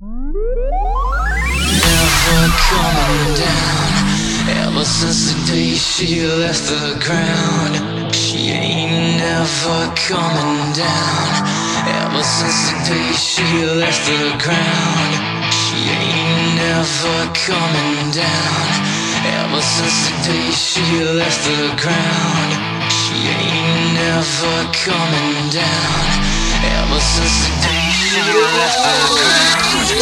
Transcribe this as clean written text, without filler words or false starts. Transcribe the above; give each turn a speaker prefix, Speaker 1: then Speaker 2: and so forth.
Speaker 1: Never coming down. Ever since the day she left the ground, she ain't never coming down. Ever since the day she left the ground, she ain't never coming down. Ever since the day she left the ground, she ain't never coming down. Ever since the day she left the ground.